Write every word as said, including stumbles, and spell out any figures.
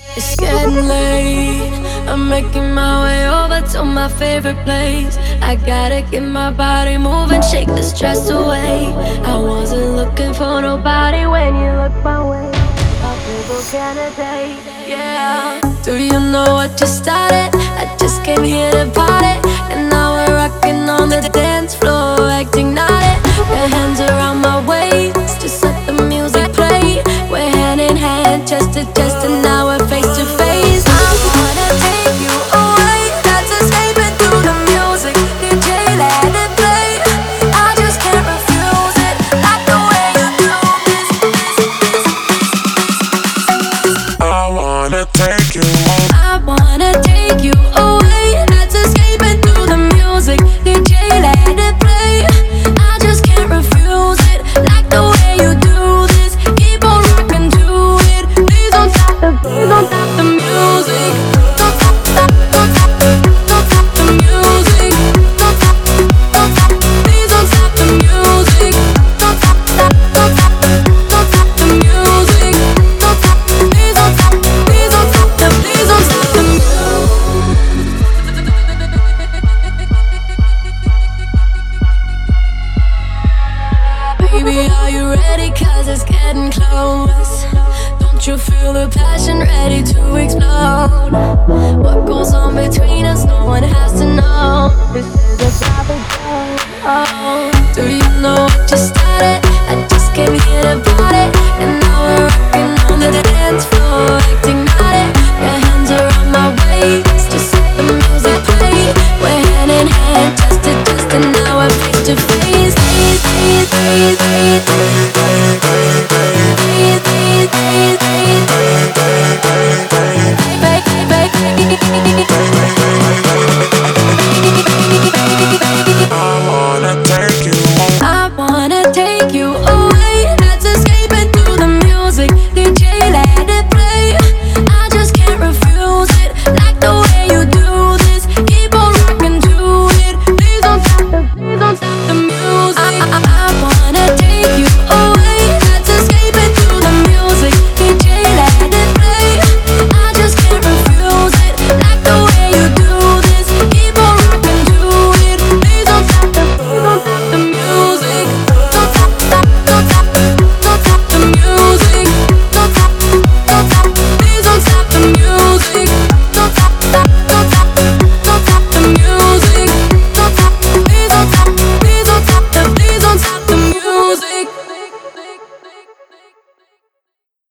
It's getting late. I'm making my way over to my favorite place. I gotta get my body moving, shake the stress away. I wasn't looking for nobody when you looked my way. A favorite candidate, yeah. Do you know what just started? I just came here to party, and now we're rocking on the dance floor, acting naughty. Your hands around my waist, just let the music play. We're hand in hand, chest to chest, and now we're face to face. I wanna take you away, that's escaping through the music. D J, let it play. I just can't refuse it, like the way you do this. I wanna take you home. I wanna take you away, that's escaping through the music. D J, let it play. I just can't refuse it, like the way you do this. Keep on rocking to it. Please don't stop the, please don't stop the music. Don't stop, stop, don't stop, don't stop the music. Don't stop, don't stop, please don't stop the music. Don't stop, stop, don't stop, don't stop the music. Don't stop, please don't stop, please don't stop the, please don't stop the music. Baby, are you ready? Cause it's getting close. Don't you feel the passion ready to explode? What goes on between us, no one has to know. This is a private show. Do you know what just started? I just came here to party, and now we're rocking on the dance floor,